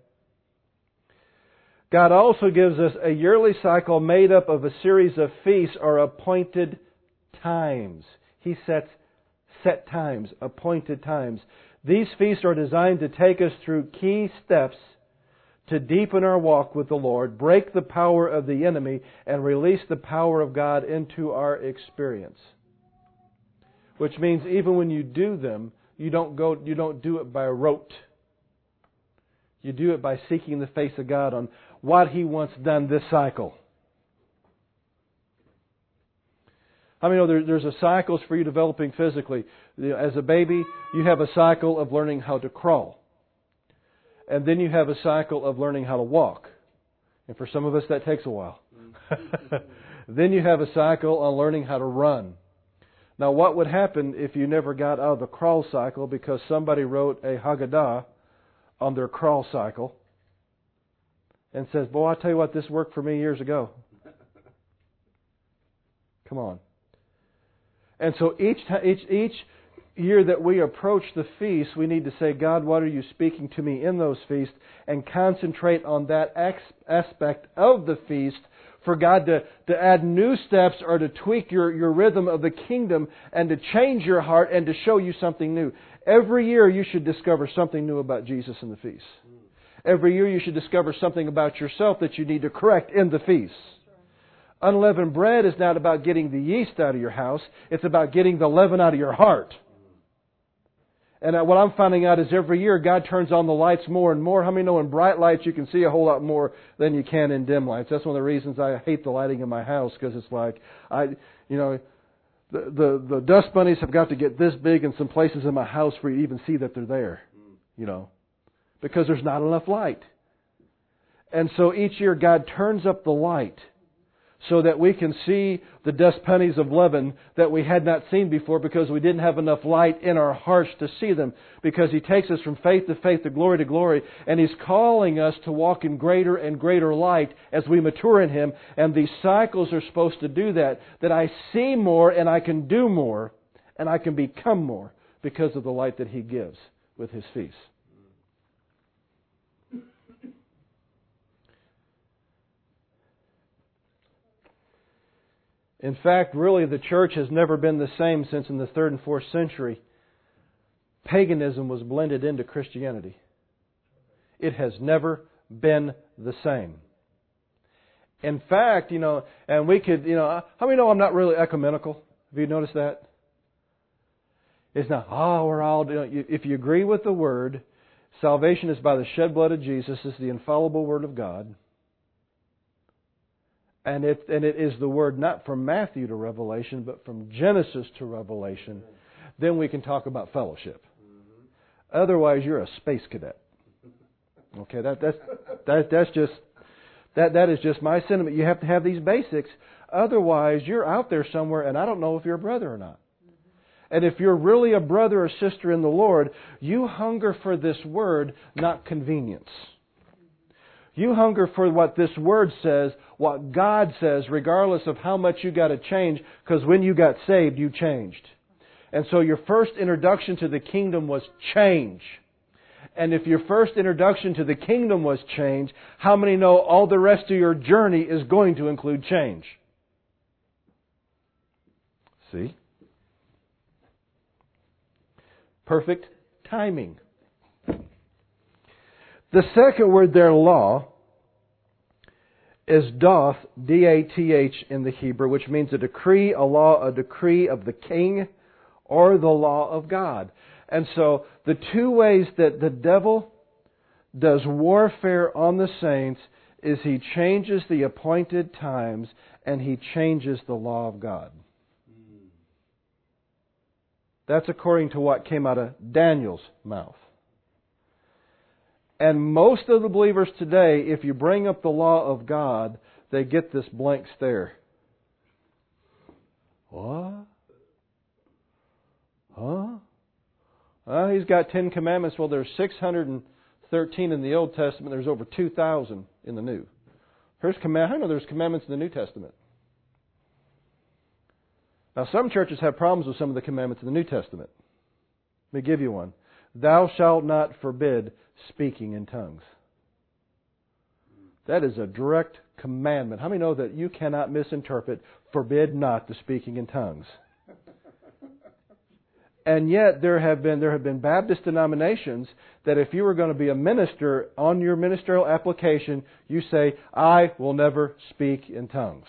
God also gives us a yearly cycle made up of a series of feasts or appointed times. He sets set times, appointed times. These feasts are designed to take us through key steps to deepen our walk with the Lord, break the power of the enemy, and release the power of God into our experience. Which means even when you do them, you don't go, you don't do it by rote. You do it by seeking the face of God on what He wants done this cycle. I mean, there, there's a cycles for you developing physically. As a baby, you have a cycle of learning how to crawl. And then you have a cycle of learning how to walk. And for some of us, that takes a while. Then you have a cycle on learning how to run. Now, what would happen if you never got out of the crawl cycle because somebody wrote a Haggadah on their crawl cycle and says, boy, I'll tell you what, this worked for me years ago. Come on. And so each, each, each year that we approach the feast, we need to say, God, what are you speaking to me in those feasts? And concentrate on that aspect of the feast for God to, to add new steps or to tweak your, your rhythm of the kingdom and to change your heart and to show you something new. Every year you should discover something new about Jesus in the feast. Every year you should discover something about yourself that you need to correct in the feast. Unleavened bread is not about getting the yeast out of your house. It's about getting the leaven out of your heart. And what I'm finding out is every year God turns on the lights more and more. How many know in bright lights you can see a whole lot more than you can in dim lights? That's one of the reasons I hate the lighting in my house, because it's like, I, you know, the, the, the dust bunnies have got to get this big in some places in my house for you to even see that they're there, you know, because there's not enough light. And so each year God turns up the light so that we can see the dust pennies of leaven that we had not seen before because we didn't have enough light in our hearts to see them. Because He takes us from faith to faith, to glory to glory, and He's calling us to walk in greater and greater light as we mature in Him. And these cycles are supposed to do that, that I see more and I can do more and I can become more because of the light that He gives with His feast. In fact, really, the church has never been the same since in the third and fourth century, paganism was blended into Christianity. It has never been the same. In fact, you know, and we could, you know, how many know I'm not really ecumenical? Have you noticed that? It's not, oh, we're all, you know, if you agree with the Word, salvation is by the shed blood of Jesus, it's the infallible Word of God. And it, and it is the Word not from Matthew to Revelation, but from Genesis to Revelation. Then we can talk about fellowship. Mm-hmm. Otherwise, you're a space cadet. Okay, that, that's, that, that's just, that, that is just my sentiment. You have to have these basics. Otherwise, you're out there somewhere, and I don't know if you're a brother or not. Mm-hmm. And if you're really a brother or sister in the Lord, you hunger for this Word, not convenience. You hunger for what this Word says, what God says, regardless of how much you got to change, because when you got saved, you changed. And so your first introduction to the kingdom was change. And if your first introduction to the kingdom was change, how many know all the rest of your journey is going to include change? See? Perfect timing. The second word there, law, is doth, D A T H in the Hebrew, which means a decree, a law, a decree of the king, or the law of God. And so the two ways that the devil does warfare on the saints is he changes the appointed times and he changes the law of God. That's according to what came out of Daniel's mouth. And most of the believers today, if you bring up the law of God, they get this blank stare. What? Huh? Well, he's got Ten Commandments. Well, there's six hundred thirteen in the Old Testament. There's over two thousand in the New. Here's command. I know there's commandments in the New Testament. Now, some churches have problems with some of the commandments in the New Testament. Let me give you one. Thou shalt not forbid speaking in tongues. That is a direct commandment. How many know that you cannot misinterpret forbid not the speaking in tongues? And yet there have been there have been Baptist denominations that if you were going to be a minister, on your ministerial application, you say, I will never speak in tongues.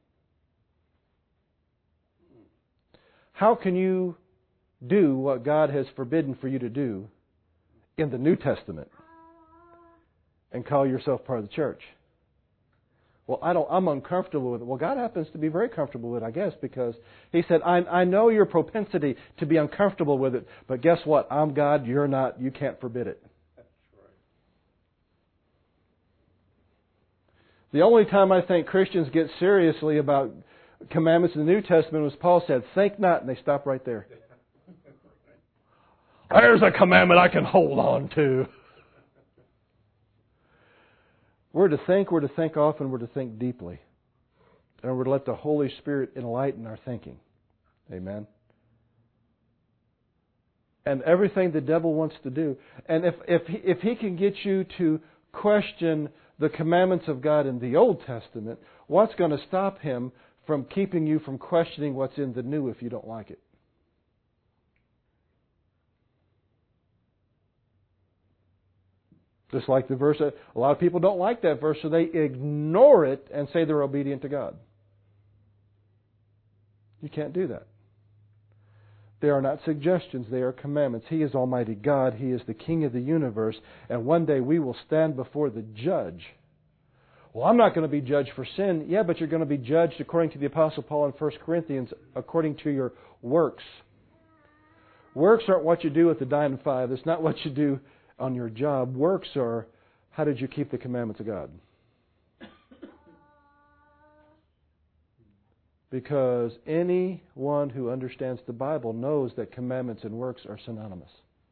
How can you do what God has forbidden for you to do in the New Testament and call yourself part of the church? Well, I don't, I'm uncomfortable with it. Well, God happens to be very comfortable with it, I guess, because He said, I, I know your propensity to be uncomfortable with it, but guess what? I'm God, you're not, you can't forbid it. That's right. The only time I think Christians get seriously about commandments in the New Testament was Paul said, think not, and they stop right there. There's a commandment I can hold on to. We're to think, we're to think often, we're to think deeply. And we're to let the Holy Spirit enlighten our thinking. Amen. And everything the devil wants to do. And if, if, he, if he can get you to question the commandments of God in the Old Testament, what's going to stop him from keeping you from questioning what's in the New if you don't like it? Just like the verse, a lot of people don't like that verse, so they ignore it and say they're obedient to God. You can't do that. They are not suggestions, they are commandments. He is Almighty God, He is the King of the universe, and one day we will stand before the judge. Well, I'm not going to be judged for sin. Yeah, but you're going to be judged according to the Apostle Paul in First Corinthians, according to your works. Works aren't what you do at the nine to five. It's not what you do on your job. Works are, how did you keep the commandments of God? Because anyone who understands the Bible knows that commandments and works are synonymous.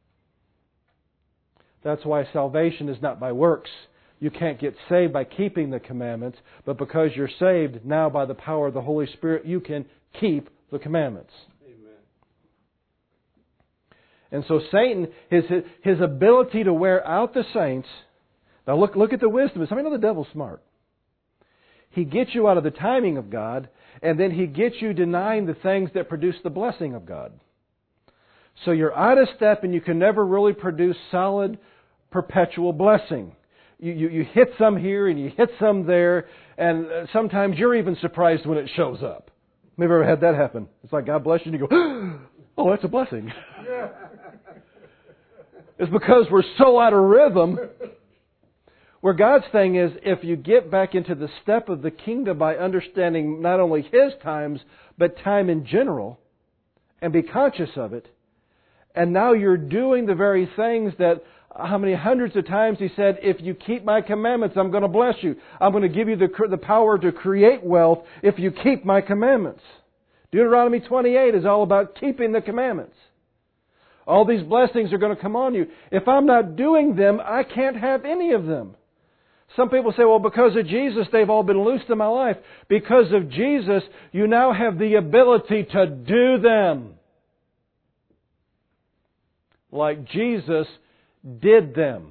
That's why salvation is not by works. You can't get saved by keeping the commandments, but because you're saved now by the power of the Holy Spirit, you can keep the commandments. And so Satan, his, his ability to wear out the saints... Now look, look at the wisdom. How many know the devil's smart? He gets you out of the timing of God, and then he gets you denying the things that produce the blessing of God. So you're out of step and you can never really produce solid, perpetual blessing. You, you, you hit some here and you hit some there, and sometimes you're even surprised when it shows up. Have you ever had that happen? It's like God bless you and you go, oh, that's a blessing. Yeah. It's because we're so out of rhythm. Where God's thing is, if you get back into the step of the kingdom by understanding not only His times, but time in general, and be conscious of it, and now you're doing the very things that, how many hundreds of times He said, if you keep My commandments, I'm going to bless you. I'm going to give you the, the power to create wealth if you keep My commandments. Deuteronomy twenty-eight is all about keeping the commandments. All these blessings are going to come on you. If I'm not doing them, I can't have any of them. Some people say, well, because of Jesus, they've all been loosed in my life. Because of Jesus, you now have the ability to do them. Like Jesus did them.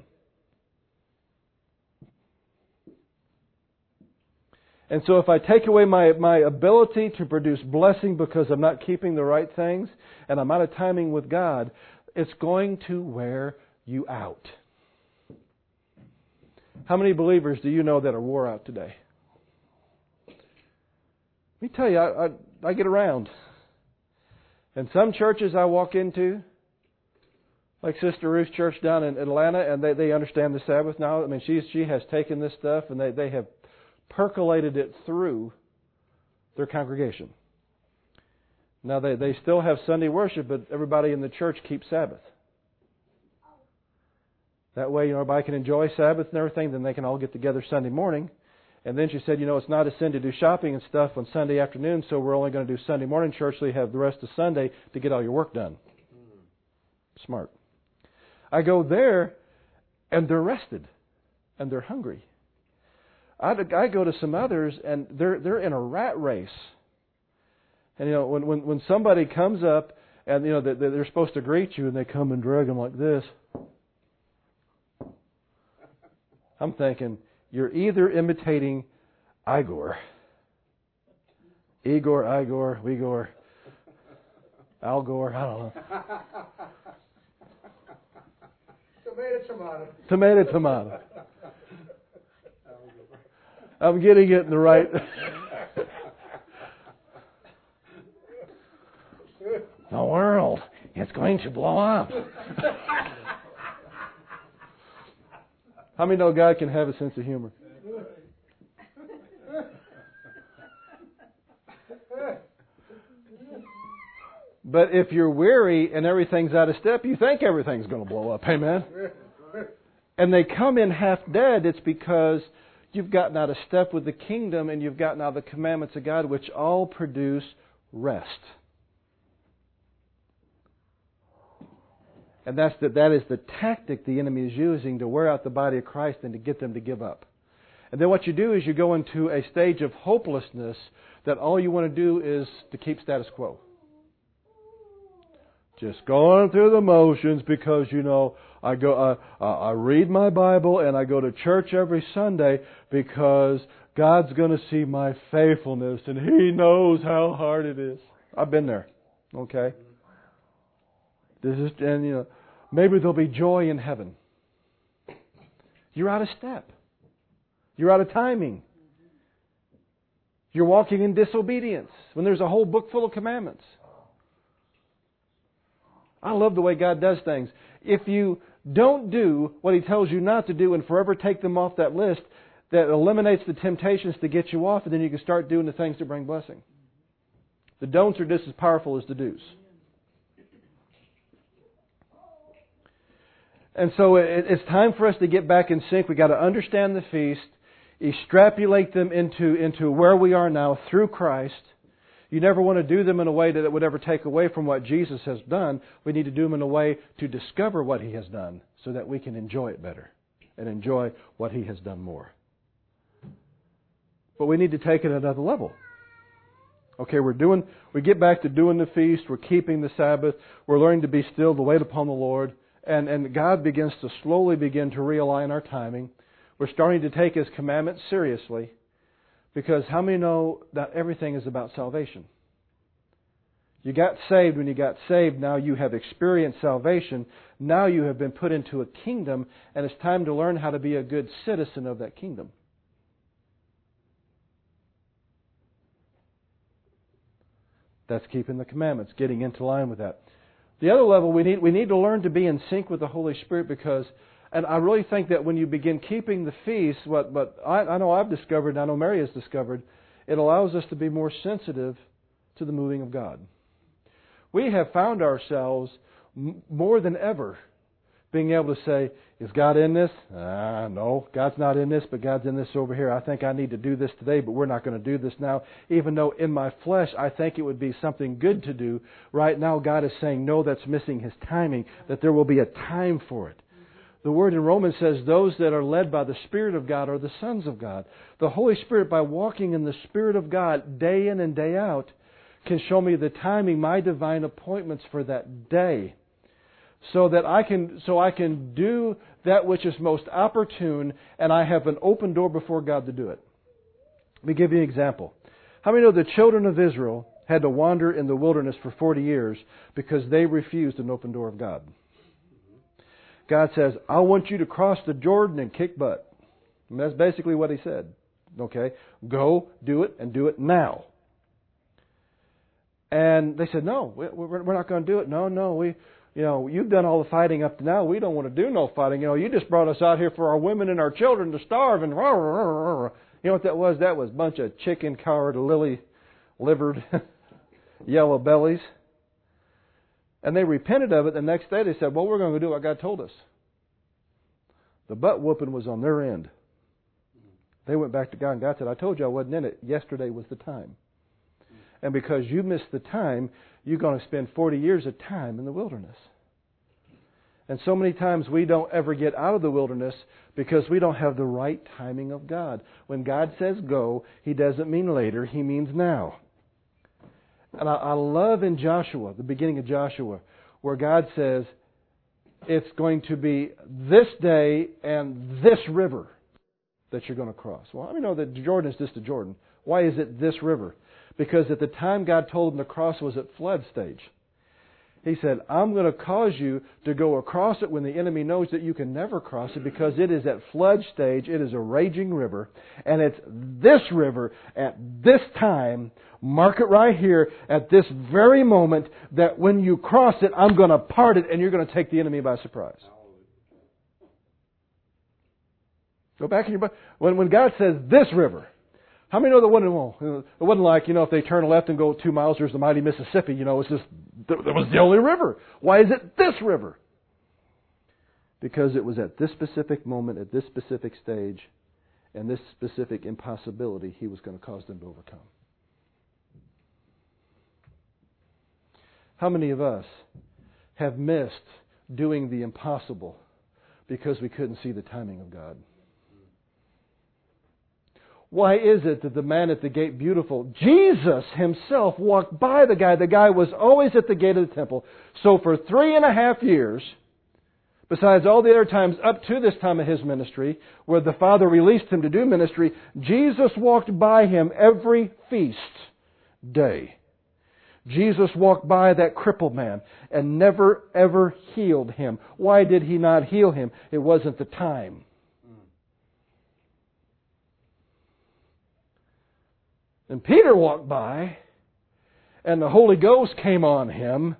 And so if I take away my, my ability to produce blessing because I'm not keeping the right things, and I'm out of timing with God, it's going to wear you out. How many believers do you know that are wore out today? Let me tell you, I, I, I get around. And some churches I walk into, like Sister Ruth's church down in Atlanta, and they, they understand the Sabbath now. I mean, she, she has taken this stuff and they, they have percolated it through their congregation. Now, they, they still have Sunday worship, but everybody in the church keeps Sabbath. That way, you know, everybody can enjoy Sabbath and everything, then they can all get together Sunday morning. And then she said, you know, it's not a sin to do shopping and stuff on Sunday afternoon, so we're only going to do Sunday morning church, so you have the rest of Sunday to get all your work done. Smart. I go there, and they're rested, and they're hungry. I, I go to some others, and they're they're in a rat race. And, you know, when, when, when somebody comes up, and, you know, they, they're supposed to greet you, and they come and drag them like this, I'm thinking, you're either imitating Igor, Igor, Igor, Igor, Al Gore, I don't know. Tomato, tomato. Tomato, tomato. I'm getting it in the right. The world is going to blow up. How many know God can have a sense of humor? But if you're weary and everything's out of step, you think everything's going to blow up. Amen? And they come in half dead, it's because you've gotten out of step with the kingdom and you've gotten out of the commandments of God, which all produce rest. And that's the, that is the tactic the enemy is using to wear out the body of Christ and to get them to give up. And then what you do is you go into a stage of hopelessness that all you want to do is to keep status quo. Just going through the motions because, you know, I go, uh, I read my Bible and I go to church every Sunday because God's going to see my faithfulness and He knows how hard it is. I've been there. Okay? This is, and you know, maybe there'll be joy in heaven. You're out of step. You're out of timing. You're walking in disobedience when there's a whole book full of commandments. I love the way God does things. If you don't do what He tells you not to do and forever take them off that list, that eliminates the temptations to get you off, and then you can start doing the things that bring blessing. The don'ts are just as powerful as the do's. And so it's time for us to get back in sync. We've got to understand the feast, extrapolate them into, into where we are now through Christ. You never want to do them in a way that would ever take away from what Jesus has done. We need to do them in a way to discover what He has done so that we can enjoy it better and enjoy what He has done more. But we need to take it at another level. Okay, we're doing, we get back to doing the feast, we're keeping the Sabbath, we're learning to be still, to wait upon the Lord. And, and God begins to slowly begin to realign our timing. We're starting to take His commandments seriously. Because how many know that everything is about salvation? You got saved when you got saved. Now you have experienced salvation. Now you have been put into a kingdom. And it's time to learn how to be a good citizen of that kingdom. That's keeping the commandments, getting into line with that. The other level, we need we need to learn to be in sync with the Holy Spirit because, and I really think that when you begin keeping the feast, what what I, I know I've discovered, and I know Mary has discovered, it allows us to be more sensitive to the moving of God. We have found ourselves m- more than ever being able to say, is God in this? Uh, no, God's not in this, but God's in this over here. I think I need to do this today, but we're not going to do this now. Even though in my flesh I think it would be something good to do, right now God is saying, no, that's missing His timing, that there will be a time for it. The word in Romans says those that are led by the Spirit of God are the sons of God. The Holy Spirit, by walking in the Spirit of God day in and day out, can show me the timing, my divine appointments for that day. So that I can, so I can do that which is most opportune, and I have an open door before God to do it. Let me give you an example. How many know the children of Israel had to wander in the wilderness for forty years because they refused an open door of God? God says, I want you to cross the Jordan and kick butt. And that's basically what He said. Okay? Go, do it, and do it now. And they said, no, we're not going to do it. No, no, we... You know, you've done all the fighting up to now. We don't want to do no fighting. You know, you just brought us out here for our women and our children to starve. And rah, rah, rah, rah. You know what that was? That was a bunch of chicken-cowered, lily-livered, yellow bellies. And they repented of it. The next day they said, well, we're going to do what God told us. The butt whooping was on their end. They went back to God, and God said, I told you I wasn't in it. Yesterday was the time. And because you missed the time, you're going to spend forty years of time in the wilderness. And so many times we don't ever get out of the wilderness because we don't have the right timing of God. When God says go, He doesn't mean later, He means now. And I, I love in Joshua, the beginning of Joshua, where God says, it's going to be this day and this river that you're going to cross. Well, I mean, know that Jordan is just a Jordan. Why is it this river? Because at the time God told them to cross was at flood stage. He said, I'm going to cause you to go across it when the enemy knows that you can never cross it, because it is at flood stage. It is a raging river. And it's this river at this time, mark it right here, at this very moment, that when you cross it, I'm going to part it and you're going to take the enemy by surprise. Go back in your Bible. When, when God says this river, how many know that wasn't, well, it wasn't like, you know, if they turn left and go two miles, there's the mighty Mississippi. You know, it's just, that was the only river. Why is it this river? Because it was at this specific moment, at this specific stage, and this specific impossibility He was going to cause them to overcome. How many of us have missed doing the impossible because we couldn't see the timing of God? Why is it that the man at the gate, beautiful, Jesus Himself walked by the guy. The guy was always at the gate of the temple. So for three and a half years, besides all the other times up to this time of His ministry, where the Father released Him to do ministry, Jesus walked by him every feast day. Jesus walked by that crippled man and never ever healed him. Why did He not heal him? It wasn't the time. And Peter walked by, and the Holy Ghost came on him,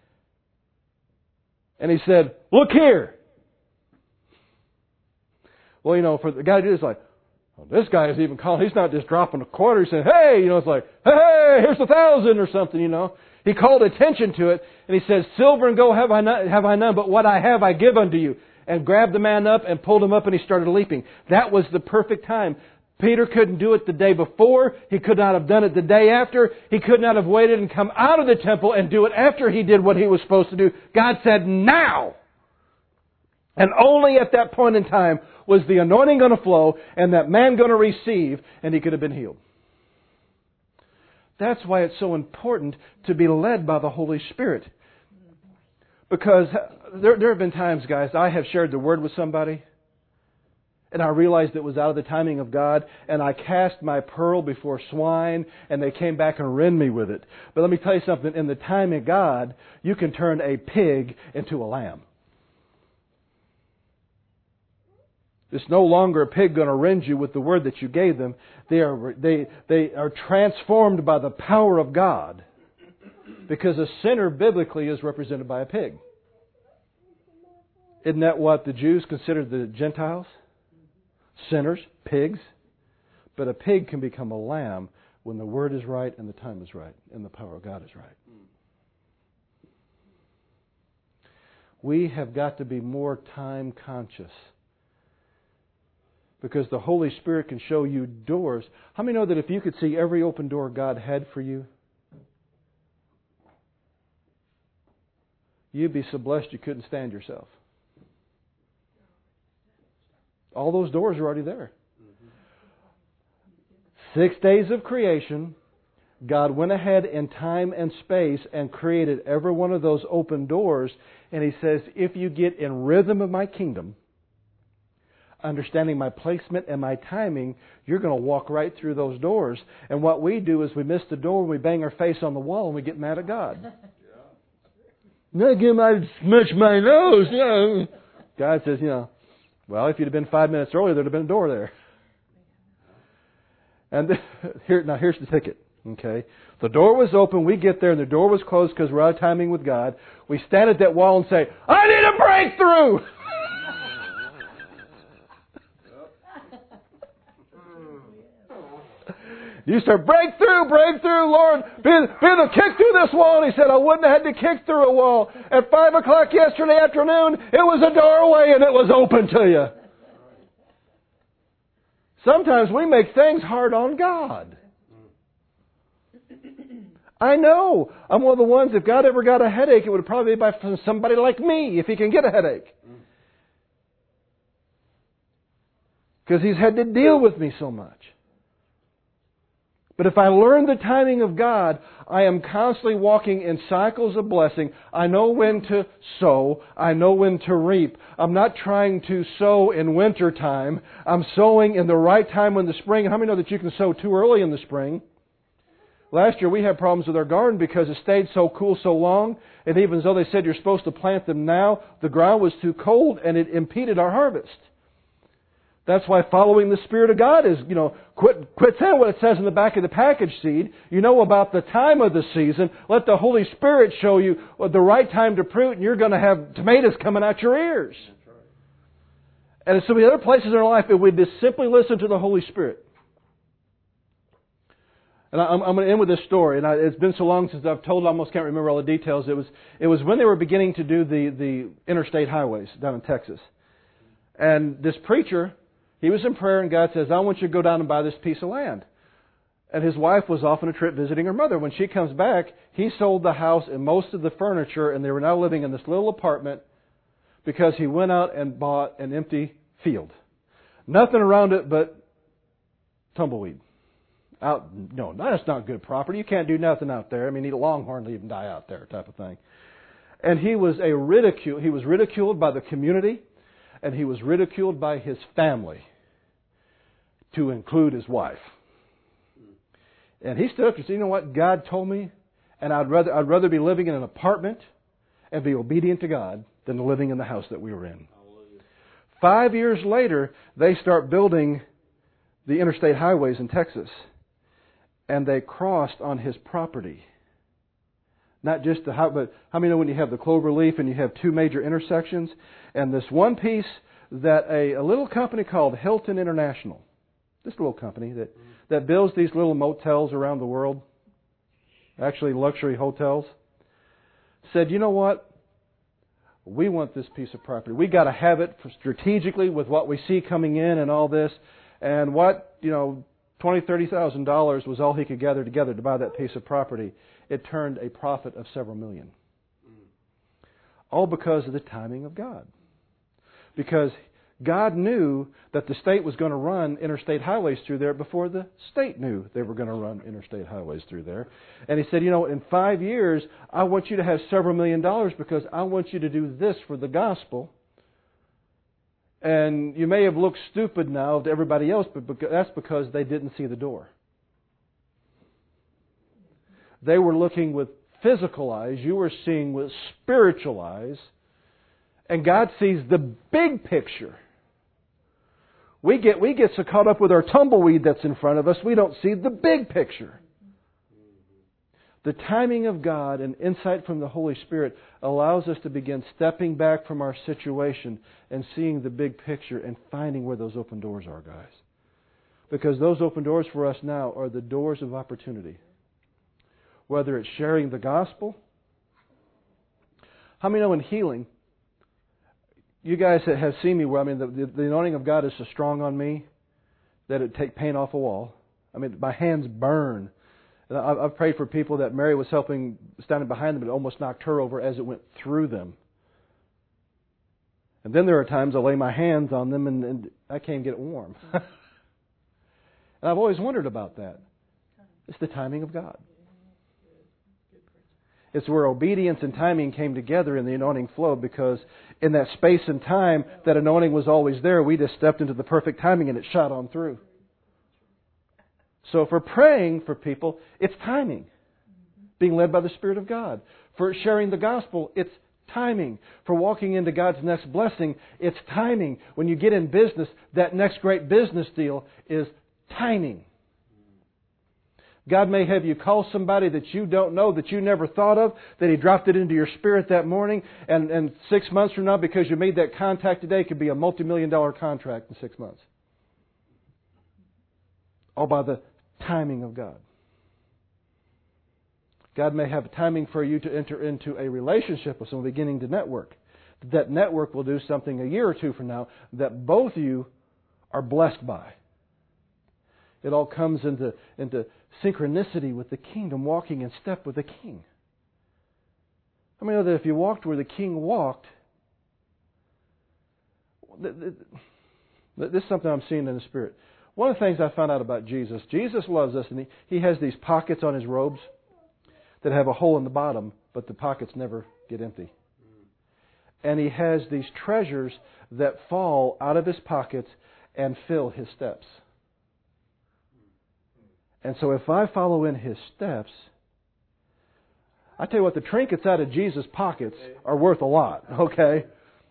and he said, look here. Well, you know, for the guy to do this, like, well, this guy is even calling, he's not just dropping a quarter, he's saying, hey, you know, it's like, hey, here's a thousand or something, you know. He called attention to it, and he says, silver and gold have I none, have I none, but what I have I give unto you. And grabbed the man up and pulled him up, and he started leaping. That was the perfect time. Peter couldn't do it the day before. He could not have done it the day after. He could not have waited and come out of the temple and do it after he did what he was supposed to do. God said, now! And only at that point in time was the anointing going to flow and that man going to receive, and he could have been healed. That's why it's so important to be led by the Holy Spirit. Because there, there have been times, guys, I have shared the Word with somebody, and I realized it was out of the timing of God, and I cast my pearl before swine, and they came back and rend me with it. But let me tell you something. In the timing of God, you can turn a pig into a lamb. It's no longer a pig going to rend you with the word that you gave them. They are, they, they are transformed by the power of God. Because a sinner biblically is represented by a pig. Isn't that what the Jews considered the Gentiles? Sinners, pigs. But a pig can become a lamb when the word is right and the time is right and the power of God is right. We have got to be more time conscious. Because the Holy Spirit can show you doors. How many know that if you could see every open door God had for you, you'd be so blessed you couldn't stand yourself. All those doors are already there. Six days of creation, God went ahead in time and space and created every one of those open doors. And He says, if you get in rhythm of my kingdom, understanding my placement and my timing, you're going to walk right through those doors. And what we do is we miss the door and we bang our face on the wall and we get mad at God. Not give I smudge my nose. You know. God says, you know, well, if you'd have been five minutes earlier, there'd have been a door there. And here, now here's the ticket. Okay, the door was open. We get there and the door was closed because we're out of timing with God. We stand at that wall and say, "I need a breakthrough." You start, breakthrough, breakthrough, Lord, be, be the kick through this wall. And He said, I wouldn't have had to kick through a wall. At five o'clock yesterday afternoon, it was a doorway and it was open to you. Sometimes we make things hard on God. I know. I'm one of the ones, if God ever got a headache, it would probably be by somebody like me, if He can get a headache. Because He's had to deal with me so much. But if I learn the timing of God, I am constantly walking in cycles of blessing. I know when to sow. I know when to reap. I'm not trying to sow in winter time. I'm sowing in the right time in the spring. How many know that you can sow too early in the spring? Last year we had problems with our garden because it stayed so cool so long, and even though they said you're supposed to plant them now, the ground was too cold and it impeded our harvest. That's why following the Spirit of God is, you know, quit quit saying what it says in the back of the package seed. You know about the time of the season. Let the Holy Spirit show you the right time to prune, and you're going to have tomatoes coming out your ears. That's right. And so many other places in our life, if we just simply listen to the Holy Spirit. And I'm, I'm going to end with this story. And I, it's been so long since I've told, I almost can't remember all the details. It was it was when they were beginning to do the, the interstate highways down in Texas. And this preacher, he was in prayer, and God says, I want you to go down and buy this piece of land. And his wife was off on a trip visiting her mother. When she comes back, he sold the house and most of the furniture, and they were now living in this little apartment because he went out and bought an empty field. Nothing around it but tumbleweed. Out, no, that's not good property. You can't do nothing out there. I mean, eat a longhorn, leave him die out there, type of thing. And he was a ridicule. He was ridiculed by the community, and he was ridiculed by his family, to include his wife. And he stood up and said, "You know what? God told me, and I'd rather I'd rather be living in an apartment and be obedient to God than living in the house that we were in." Hallelujah. Five years later, they start building the interstate highways in Texas. And they crossed on his property. Not just the how, but how many know when you have the clover leaf and you have two major intersections? And this one piece that a, a little company called Hilton International, this little company that, that builds these little motels around the world, actually luxury hotels, said, you know what? We want this piece of property. We got to have it strategically with what we see coming in and all this. And what, you know, twenty thousand dollars, thirty thousand dollars was all he could gather together to buy that piece of property. It turned a profit of several million. All because of the timing of God. Because God knew that the state was going to run interstate highways through there before the state knew they were going to run interstate highways through there. And He said, you know, in five years, I want you to have several million dollars because I want you to do this for the gospel. And you may have looked stupid now to everybody else, but that's because they didn't see the door. They were looking with physical eyes. You were seeing with spiritual eyes. And God sees the big picture. We get, we get so caught up with our tumbleweed that's in front of us, we don't see the big picture. The timing of God and insight from the Holy Spirit allows us to begin stepping back from our situation and seeing the big picture and finding where those open doors are, guys. Because those open doors for us now are the doors of opportunity. Whether it's sharing the gospel. How many know in healing, you guys that have seen me where, I mean, the, the, the anointing of God is so strong on me that it take paint off a wall. I mean, my hands burn. And I've prayed for people that Mary was helping, standing behind them, and it almost knocked her over as it went through them. And then there are times I lay my hands on them and, and I can't get warm. And I've always wondered about that. It's the timing of God. It's where obedience and timing came together in the anointing flow, because in that space and time, that anointing was always there. We just stepped into the perfect timing and it shot on through. So if we're praying for people, it's timing. Being led by the Spirit of God. For sharing the gospel, it's timing. For walking into God's next blessing, it's timing. When you get in business, that next great business deal is timing. God may have you call somebody that you don't know, that you never thought of, that He dropped it into your spirit that morning, and, and six months from now, because you made that contact today, it could be a multi-million dollar contract in six months. All by the timing of God. God may have a timing for you to enter into a relationship with someone, beginning to network. That network will do something a year or two from now that both of you are blessed by. It all comes into, into synchronicity with the kingdom, walking in step with the King. I mean, know that if you walked where the King walked, this is something I'm seeing in the Spirit. One of the things I found out about Jesus, Jesus loves us, and he, he has these pockets on His robes that have a hole in the bottom, but the pockets never get empty. And He has these treasures that fall out of His pockets and fill His steps. And so if I follow in His steps, I tell you what, the trinkets out of Jesus' pockets are worth a lot, okay?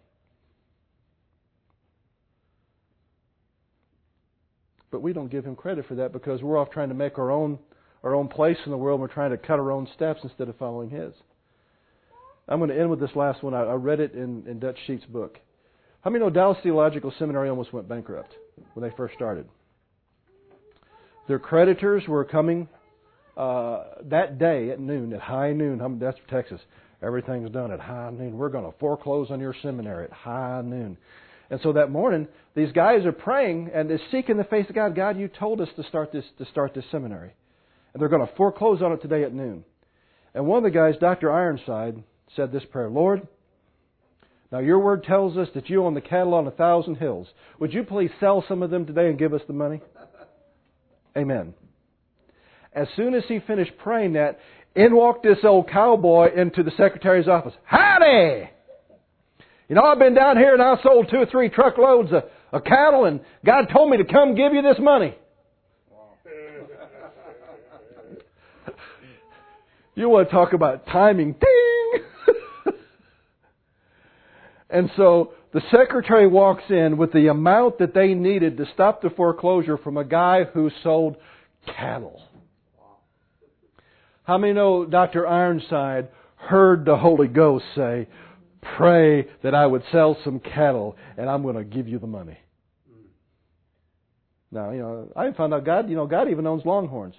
But we don't give Him credit for that because we're off trying to make our own our own place in the world. We're trying to cut our own steps instead of following His. I'm going to end with this last one. I, I read it in, in Dutch Sheets' book. How many know Dallas Theological Seminary almost went bankrupt when they first started? Their creditors were coming uh, that day at noon, at high noon. That's Texas. Everything's done at high noon. We're going to foreclose on your seminary at high noon. And so that morning, these guys are praying and they're seeking the face of God. God, you told us to start this to start this seminary. And they're going to foreclose on it today at noon. And one of the guys, Doctor Ironside, said this prayer, Lord, now your word tells us that you own the cattle on a thousand hills. Would you please sell some of them today and give us the money? Amen. As soon as he finished praying that, in walked this old cowboy into the secretary's office. Howdy! You know, I've been down here and I sold two or three truckloads of, of cattle and God told me to come give you this money. You want to talk about timing. Ding! And so the secretary walks in with the amount that they needed to stop the foreclosure from a guy who sold cattle. How many know Doctor Ironside heard the Holy Ghost say, pray that I would sell some cattle and I'm going to give you the money. Now, you know, I found out God, you know, God even owns Longhorns.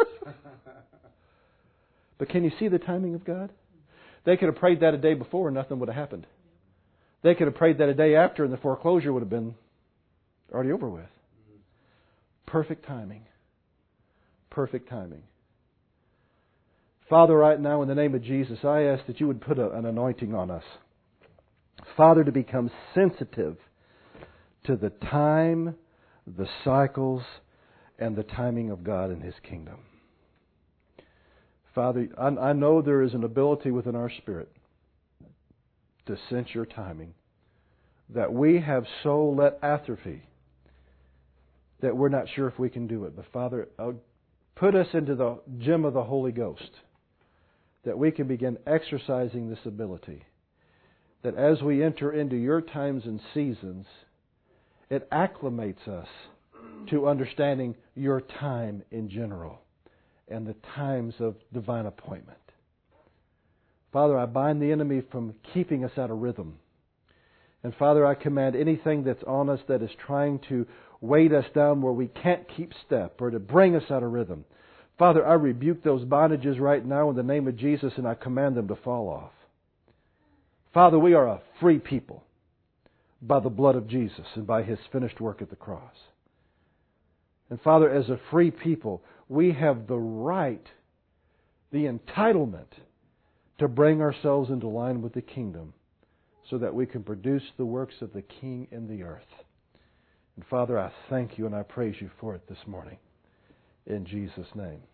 But can you see the timing of God? They could have prayed that a day before and nothing would have happened. They could have prayed that a day after and the foreclosure would have been already over with. Perfect timing. Perfect timing. Father, right now in the name of Jesus, I ask that you would put a, an anointing on us. Father, to become sensitive to the time, the cycles, and the timing of God and His kingdom. Father, I, I know there is an ability within our spirit to sense your timing that we have so let atrophy that we're not sure if we can do it. But Father, put us into the gym of the Holy Ghost that we can begin exercising this ability. That as we enter into your times and seasons, it acclimates us to understanding your time in general and the times of divine appointment. Father, I bind the enemy from keeping us out of rhythm. And Father, I command anything that's on us that is trying to weight us down where we can't keep step or to bring us out of rhythm. Father, I rebuke those bondages right now in the name of Jesus and I command them to fall off. Father, we are a free people by the blood of Jesus and by His finished work at the cross. And Father, as a free people, we have the right, the entitlement to bring ourselves into line with the kingdom so that we can produce the works of the King in the earth. And Father, I thank you and I praise you for it this morning. In Jesus' name.